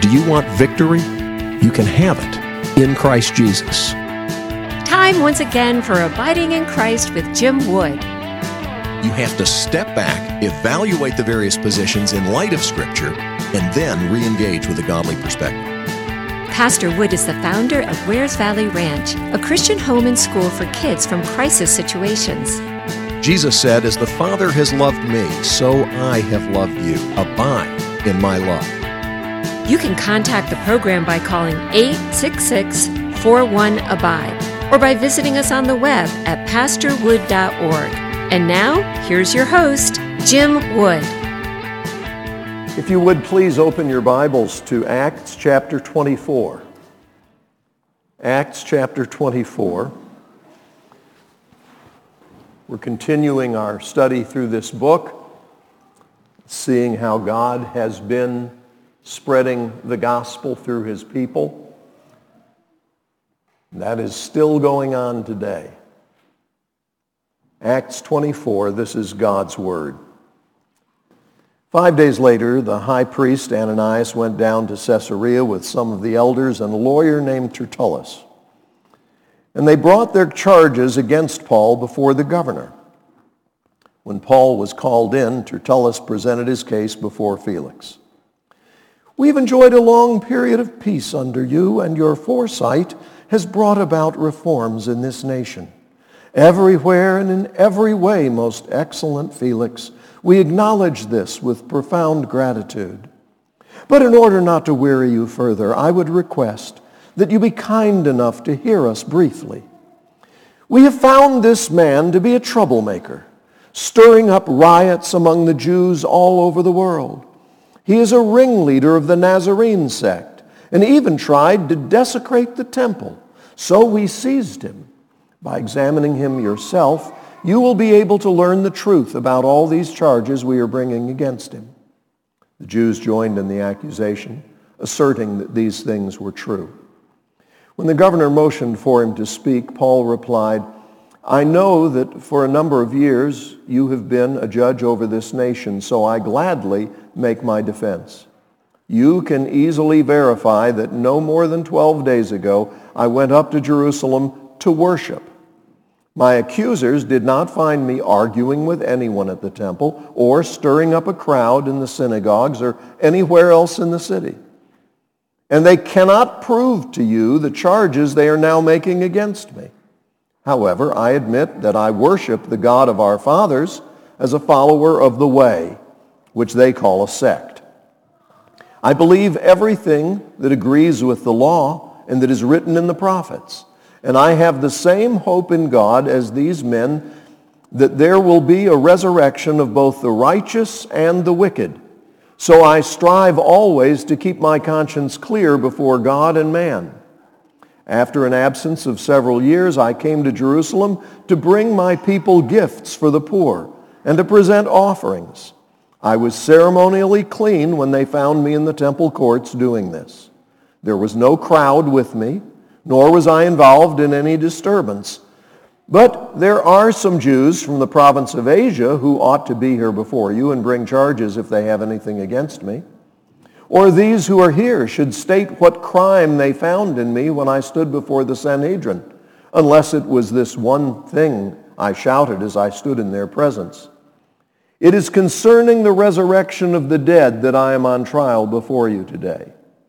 Do you want victory? You can have it in Christ Jesus. Time once again for Abiding in Christ with Jim Wood. You have to step back, evaluate the various positions in light of Scripture, and then re-engage with a godly perspective. Pastor Wood is the founder of Wares Valley Ranch, a Christian home and school for kids from crisis situations. Jesus said, "As the Father has loved me, so I have loved you. Abide in my love." You can contact the program by calling 866-41-ABIDE or by visiting us on the web at pastorwood.org. And now, here's your host, Jim Wood. If you would please open your Bibles to Acts chapter 24. Acts chapter 24. We're continuing our study through this book, seeing how God has been spreading the gospel through his people. That is still going on today. Acts 24, this is God's word. 5 days later, the high priest Ananias went down to Caesarea with some of the elders and a lawyer named Tertullus. And they brought their charges against Paul before the governor. When Paul was called in, Tertullus presented his case before Felix. "We've enjoyed a long period of peace under you, and your foresight has brought about reforms in this nation. Everywhere and in every way, most excellent Felix, we acknowledge this with profound gratitude. But in order not to weary you further, I would request that you be kind enough to hear us briefly. We have found this man to be a troublemaker, stirring up riots among the Jews all over the world. He is a ringleader of the Nazarene sect and even tried to desecrate the temple. So we seized him. By examining him yourself, you will be able to learn the truth about all these charges we are bringing against him." The Jews joined in the accusation, asserting that these things were true. When the governor motioned for him to speak, Paul replied, "I know that for a number of years you have been a judge over this nation, so I gladly make my defense. You can easily verify that no more than 12 days ago I went up to Jerusalem to worship. My accusers did not find me arguing with anyone at the temple or stirring up a crowd in the synagogues or anywhere else in the city. And they cannot prove to you the charges they are now making against me. However, I admit that I worship the God of our fathers as a follower of the way, which they call a sect. I believe everything that agrees with the law and that is written in the prophets. And I have the same hope in God as these men, that there will be a resurrection of both the righteous and the wicked. So I strive always to keep my conscience clear before God and man. After an absence of several years, I came to Jerusalem to bring my people gifts for the poor and to present offerings. I was ceremonially clean when they found me in the temple courts doing this. There was no crowd with me, nor was I involved in any disturbance. But there are some Jews from the province of Asia who ought to be here before you and bring charges if they have anything against me. Or these who are here should state what crime they found in me when I stood before the Sanhedrin, unless it was this one thing I shouted as I stood in their presence. It is concerning the resurrection of the dead that I am on trial before you today."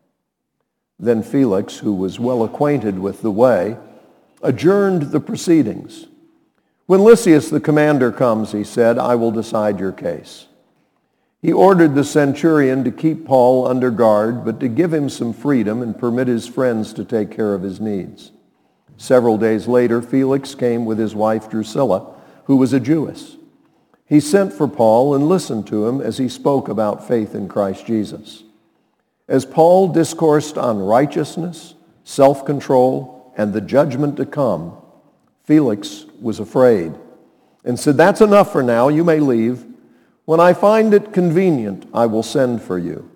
Then Felix, who was well acquainted with the way, adjourned the proceedings. "When Lysias the commander comes," he said, "I will decide your case." He ordered the centurion to keep Paul under guard, but to give him some freedom and permit his friends to take care of his needs. Several days later, Felix came with his wife Drusilla, who was a Jewess. He sent for Paul and listened to him as he spoke about faith in Christ Jesus. As Paul discoursed on righteousness, self-control, and the judgment to come, Felix was afraid and said, "That's enough for now. You may leave. When I find it convenient, I will send for you."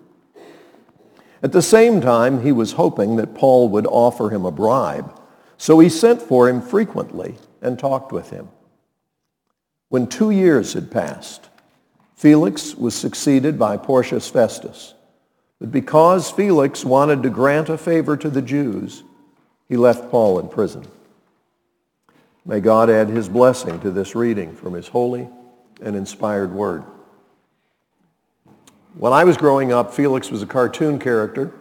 At the same time, he was hoping that Paul would offer him a bribe, so he sent for him frequently and talked with him. When 2 years had passed, Felix was succeeded by Porcius Festus. that because Felix wanted to grant a favor to the Jews, he left Paul in prison. May God add his blessing to this reading from his holy and inspired word. When I was growing up, Felix was a cartoon character,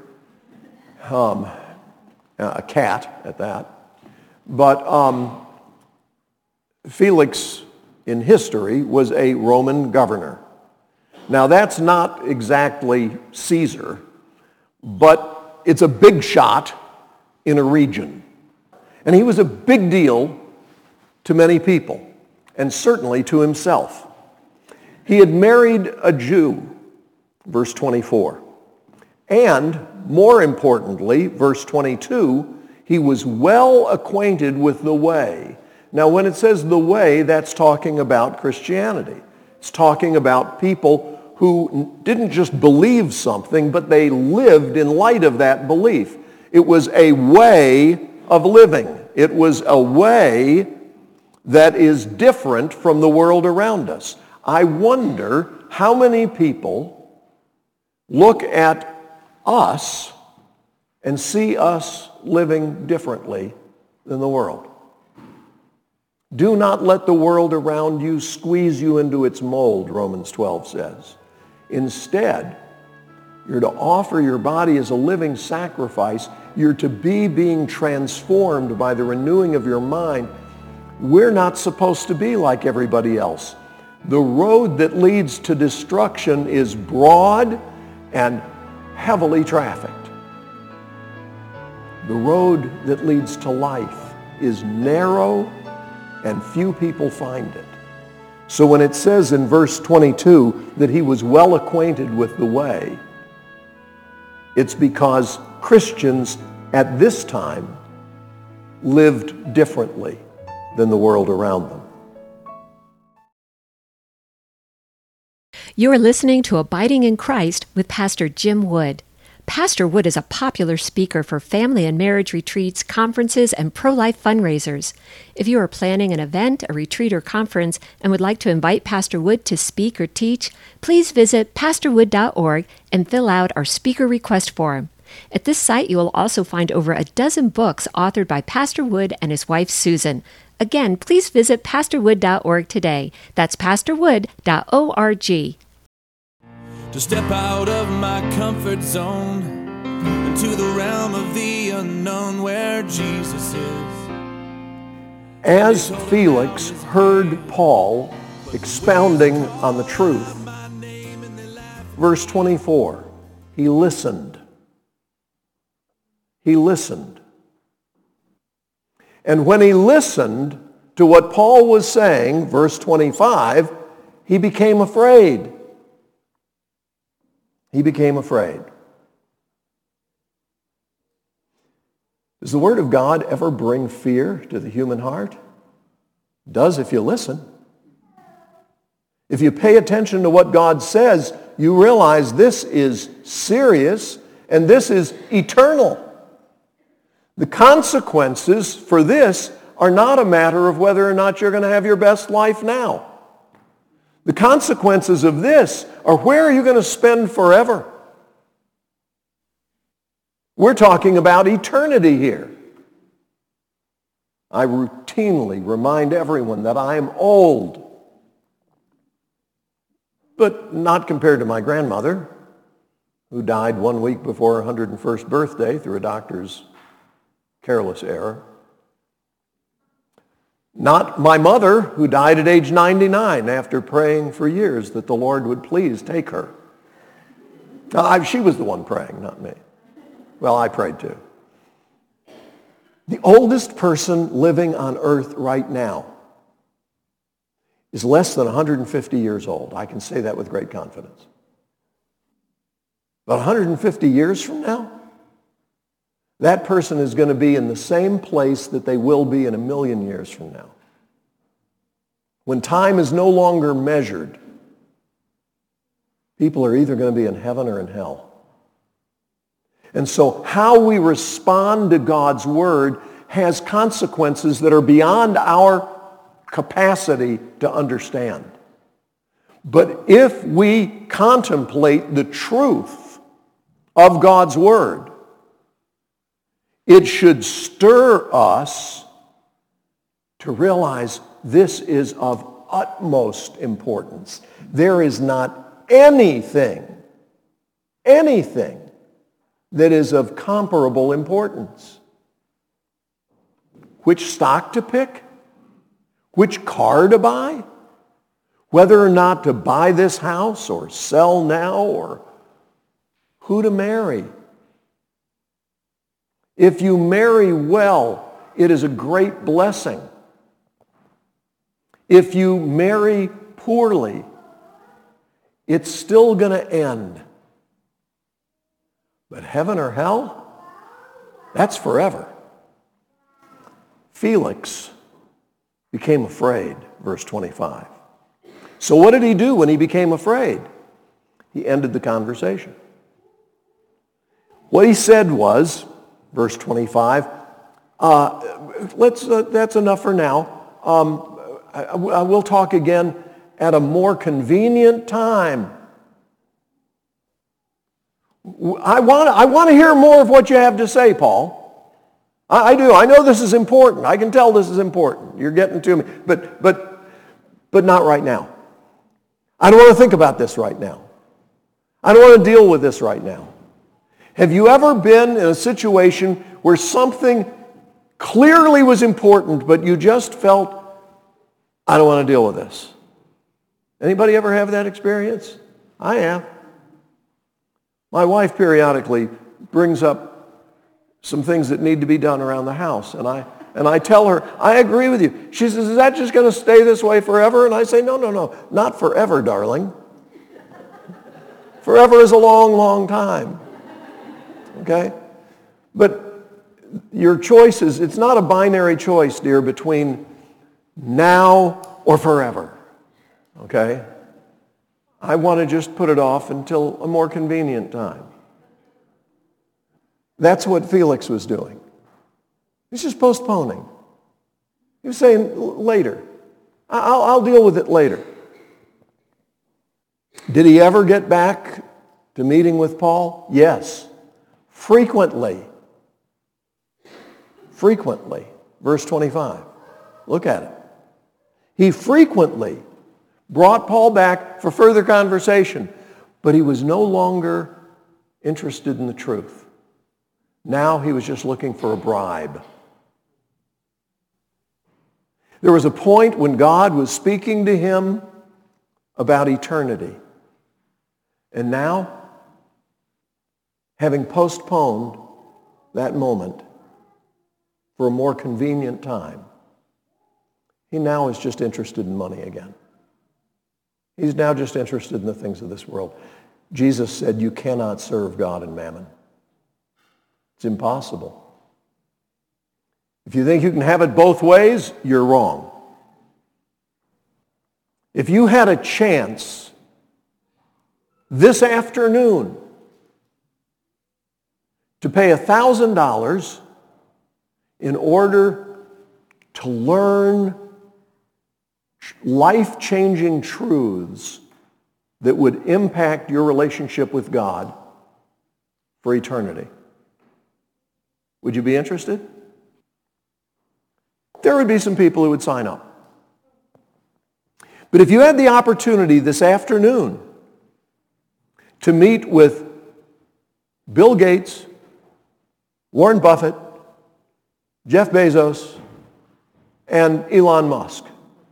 a cat at that. But Felix, in history, was a Roman governor. Now, that's not exactly Caesar, but it's a big shot in a region. And he was a big deal to many people, and certainly to himself. He had married a Jew, verse 24. And, more importantly, verse 22, he was well acquainted with the way. Now, when it says the way, that's talking about Christianity. It's talking about people who didn't just believe something, but they lived in light of that belief. It was a way of living. It was a way that is different from the world around us. I wonder how many people look at us and see us living differently than the world. Do not let the world around you squeeze you into its mold, Romans 12 says. Instead, you're to offer your body as a living sacrifice. You're to be being transformed by the renewing of your mind. We're not supposed to be like everybody else. The road that leads to destruction is broad and heavily trafficked. The road that leads to life is narrow and few people find it. So when it says in verse 22 that he was well acquainted with the way, it's because Christians at this time lived differently than the world around them. You are listening to Abiding in Christ with Pastor Jim Wood. Pastor Wood is a popular speaker for family and marriage retreats, conferences, and pro-life fundraisers. If you are planning an event, a retreat, or conference and would like to invite Pastor Wood to speak or teach, please visit pastorwood.org and fill out our speaker request form. At this site, you will also find over a dozen books authored by Pastor Wood and his wife, Susan. Again, please visit pastorwood.org today. That's pastorwood.org. To step out of my comfort zone into the realm of the unknown where Jesus is. As Felix heard Paul expounding on the truth, verse 24, he listened. He listened. And when he listened to what Paul was saying, verse 25, he became afraid. He became afraid. Does the Word of God ever bring fear to the human heart? It does if you listen. If you pay attention to what God says, you realize this is serious and this is eternal. The consequences for this are not a matter of whether or not you're going to have your best life now. The consequences of this are where are you going to spend forever? We're talking about eternity here. I routinely remind everyone that I am old, but not compared to my grandmother, who died 1 week before her 101st birthday through a doctor's careless error. Not my mother, who died at age 99 after praying for years that the Lord would please take her. She was the one praying, not me. Well, I prayed too. The oldest person living on earth right now is less than 150 years old. I can say that with great confidence. But 150 years from now, that person is going to be in the same place that they will be in 1,000,000 years from now. When time is no longer measured, people are either going to be in heaven or in hell. And so how we respond to God's Word has consequences that are beyond our capacity to understand. But if we contemplate the truth of God's Word, it should stir us to realize this is of utmost importance. There is not anything that is of comparable importance. Which stock to pick? Which car to buy? Whether or not to buy this house or sell now, or who to marry. If you marry well, it is a great blessing. If you marry poorly, it's still going to end. But heaven or hell, that's forever. Felix became afraid, verse 25. So what did he do when he became afraid? He ended the conversation. What he said was, verse 25, that's enough for now. I will talk again at a more convenient time. I want to hear more of what you have to say, Paul. I do. I know this is important. I can tell this is important. You're getting to me. But not right now. I don't want to think about this right now. I don't want to deal with this right now. Have you ever been in a situation where something clearly was important, but you just felt, I don't want to deal with this? Anybody ever have that experience? I have. My wife periodically brings up some things that need to be done around the house, and I tell her, I agree with you. She says, is that just going to stay this way forever? And I say, no, not forever, darling. Forever is a long, long time. Okay? But your choices, it's not a binary choice, dear, between now or forever. Okay? I want to just put it off until a more convenient time. That's what Felix was doing. He's just postponing. He was saying, later. I'll deal with it later. Did he ever get back to meeting with Paul? Yes. Frequently. Frequently. Verse 25. Look at it. He frequently brought Paul back for further conversation, but he was no longer interested in the truth. Now he was just looking for a bribe. There was a point when God was speaking to him about eternity. And now, having postponed that moment for a more convenient time, he now is just interested in money again. He's now just interested in the things of this world. Jesus said, you cannot serve God and mammon. It's impossible. If you think you can have it both ways, you're wrong. If you had a chance this afternoon to pay $1,000 in order to learn life-changing truths that would impact your relationship with God for eternity, would you be interested? There would be some people who would sign up. But if you had the opportunity this afternoon to meet with Bill Gates, Warren Buffett, Jeff Bezos, and Elon Musk,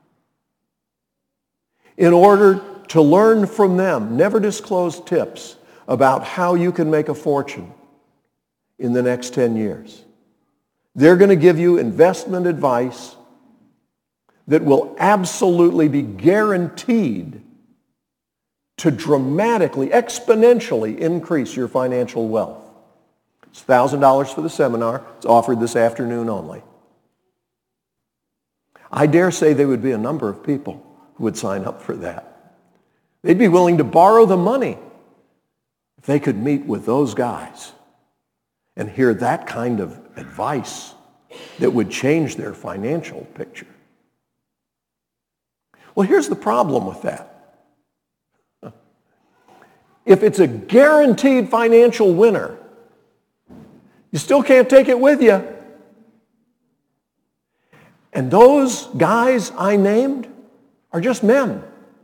in order to learn from them, never disclosed tips about how you can make a fortune in the next 10 years. They're going to give you investment advice that will absolutely be guaranteed to dramatically, exponentially increase your financial wealth. It's $1,000 for the seminar. It's offered this afternoon only. I dare say there would be a number of people who would sign up for that. They'd be willing to borrow the money if they could meet with those guys and hear that kind of advice that would change their financial picture. Well, here's the problem with that. if it's a guaranteed financial winner, you still can't take it with you. And those guys I named are just men.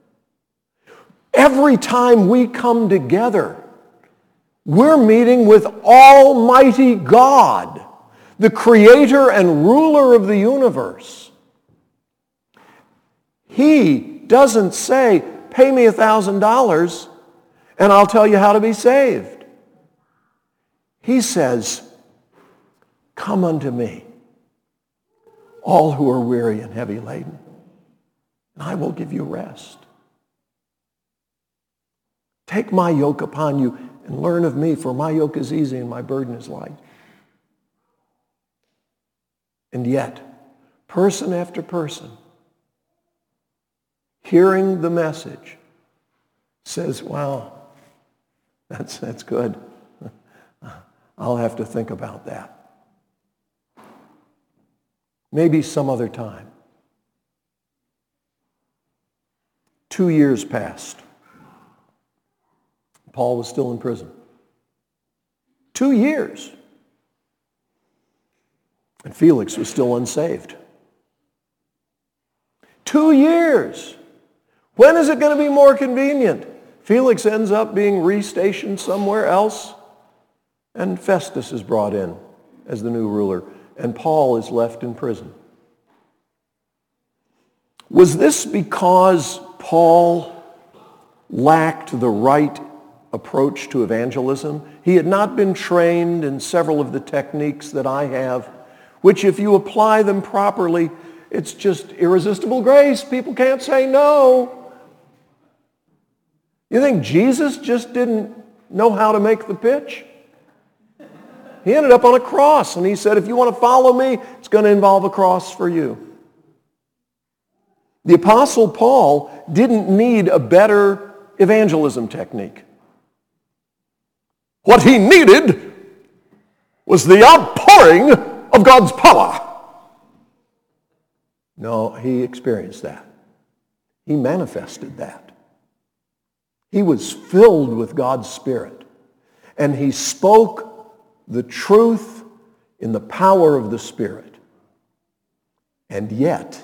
Every time we come together, we're meeting with Almighty God, the creator and ruler of the universe. He doesn't say, pay me $1,000 and I'll tell you how to be saved. He says, come unto me, all who are weary and heavy laden, and I will give you rest. Take my yoke upon you and learn of me, for my yoke is easy and my burden is light. And yet, person after person, hearing the message, says, wow, that's good. I'll have to think about that. Maybe some other time. 2 years passed. Paul was still in prison. 2 years. And Felix was still unsaved. 2 years. When is it going to be more convenient? Felix ends up being restationed somewhere else, and Festus is brought in as the new ruler, and Paul is left in prison. Was this because Paul lacked the right approach to evangelism? He had not been trained in several of the techniques that I have, which if you apply them properly, it's just irresistible grace. People can't say no. You think Jesus just didn't know how to make the pitch? He ended up on a cross, and he said, if you want to follow me, it's going to involve a cross for you. The Apostle Paul didn't need a better evangelism technique. What he needed was the outpouring of God's power. No, he experienced that. He manifested that. He was filled with God's Spirit, and he spoke the truth in the power of the Spirit. And yet,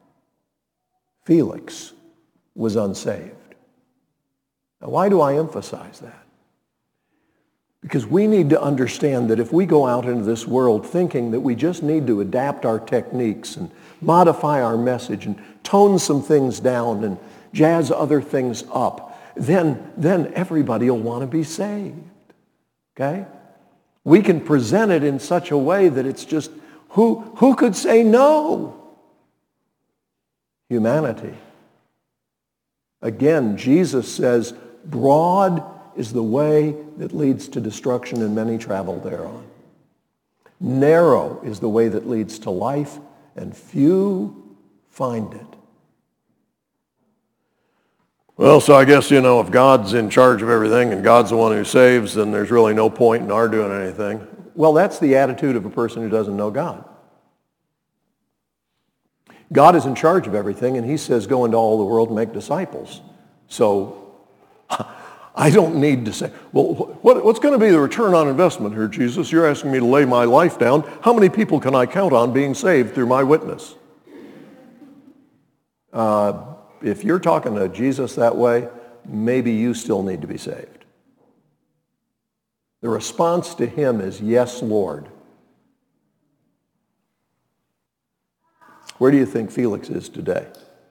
Felix was unsaved. Now, why do I emphasize that? Because we need to understand that if we go out into this world thinking that we just need to adapt our techniques and modify our message and tone some things down and jazz other things up, then everybody will want to be saved. Okay? We can present it in such a way that it's just, who could say no? Humanity. Again, Jesus says, broad is the way that leads to destruction, and many travel thereon. Narrow is the way that leads to life, and few find it. Well, so I guess, if God's in charge of everything and God's the one who saves, then there's really no point in our doing anything. Well, that's the attitude of a person who doesn't know God. God is in charge of everything, and he says, go into all the world and make disciples. So I don't need to say, well, what's going to be the return on investment here, Jesus? You're asking me to lay my life down. How many people can I count on being saved through my witness? If you're talking to Jesus that way, maybe you still need to be saved. The response to him is, yes, Lord. Where do you think Felix is today?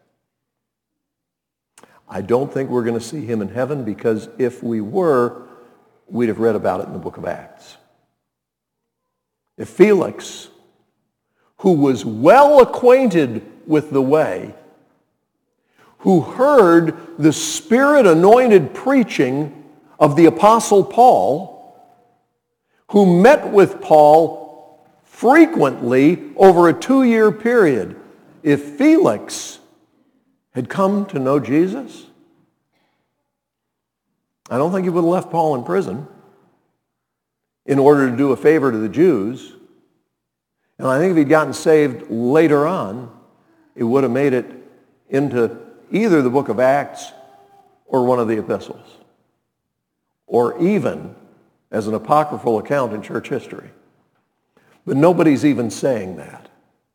I don't think we're going to see him in heaven, because if we were, we'd have read about it in the book of Acts. If Felix, who was well acquainted with the way, who heard the Spirit-anointed preaching of the Apostle Paul, who met with Paul frequently over a 2-year period, if Felix had come to know Jesus, I don't think he would have left Paul in prison in order to do a favor to the Jews. And I think if he'd gotten saved later on, it would have made it into either the book of Acts or one of the epistles. or even as an apocryphal account in church history. But nobody's even saying that.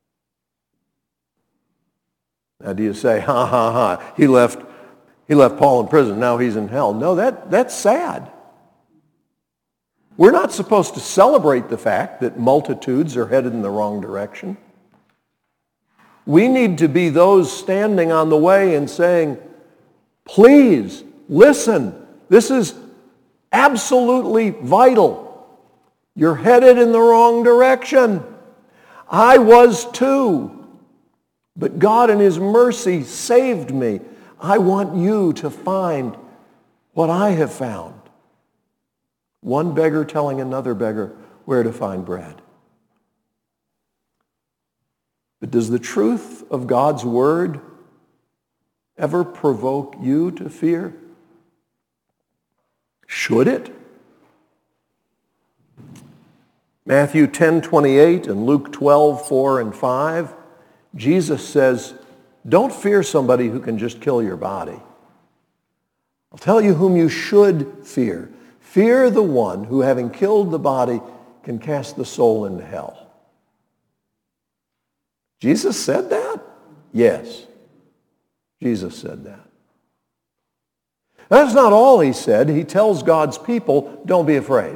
Now, do you say, ha, ha, ha, he left Paul in prison, now he's in hell? No, that's sad. We're not supposed to celebrate the fact that multitudes are headed in the wrong direction. We need to be those standing on the way and saying, please, listen, this is absolutely vital. You're headed in the wrong direction. I was too. But God in his mercy saved me. I want you to find what I have found. One beggar telling another beggar where to find bread. But does the truth of God's word ever provoke you to fear? Should it? Matthew 10:28 and Luke 12:4 and 5, Jesus says, don't fear somebody who can just kill your body. I'll tell you whom you should fear. Fear the one who, having killed the body, can cast the soul into hell. Jesus said that? Yes. Jesus said that. That's not all he said. He tells God's people, don't be afraid.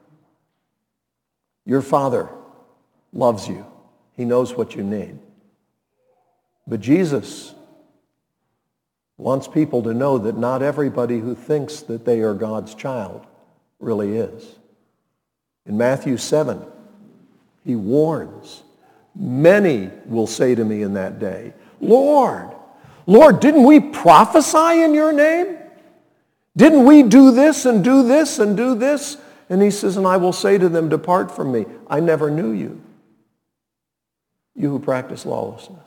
Your Father loves you. He knows what you need. But Jesus wants people to know that not everybody who thinks that they are God's child really is. In Matthew 7, he warns, many will say to me in that day, Lord, Lord, didn't we prophesy in your name? Didn't we do this and do this and do this? And he says, and I will say to them, depart from me. I never knew you, you who practice lawlessness.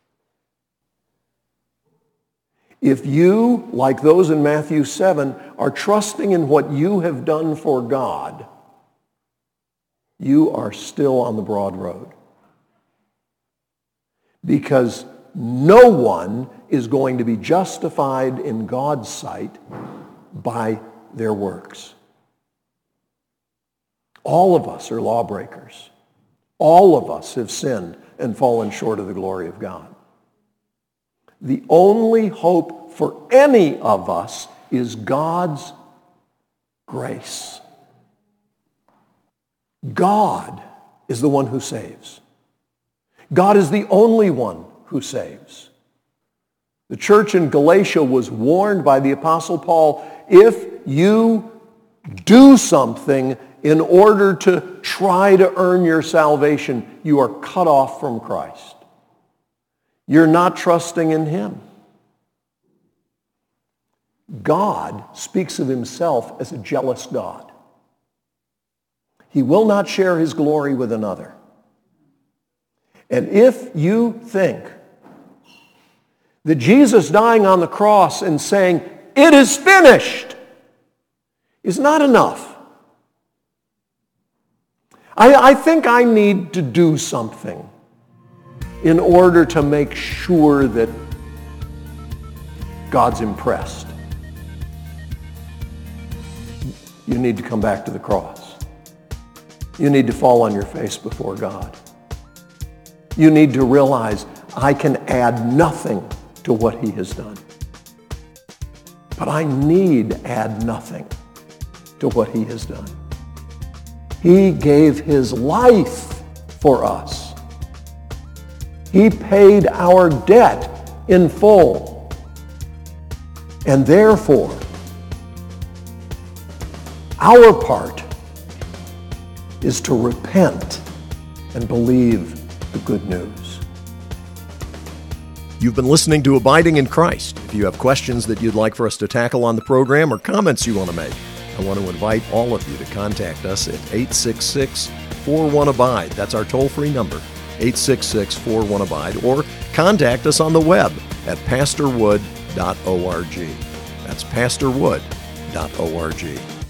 If you, like those in Matthew 7, are trusting in what you have done for God, you are still on the broad road. Because no one is going to be justified in God's sight by their works. All of us are lawbreakers. All of us have sinned and fallen short of the glory of God. The only hope for any of us is God's grace. God is the one who saves. God is the only one who saves. The church in Galatia was warned by the Apostle Paul, if you do something in order to try to earn your salvation, you are cut off from Christ. You're not trusting in him. God speaks of himself as a jealous God. He will not share his glory with another. And if you think that Jesus dying on the cross and saying, it is finished, is not enough, I think I need to do something in order to make sure that God's impressed. You need to come back to the cross. You need to fall on your face before God. You need to realize I can add nothing to what he has done. But I need add nothing to what he has done. He gave his life for us. He paid our debt in full. And therefore, our part is to repent and believe the good news. You've been listening to Abiding in Christ. If you have questions that you'd like for us to tackle on the program or comments you want to make, I want to invite all of you to contact us at 866-41-ABIDE. That's our toll-free number, 866-41-ABIDE, or contact us on the web at pastorwood.org. That's pastorwood.org.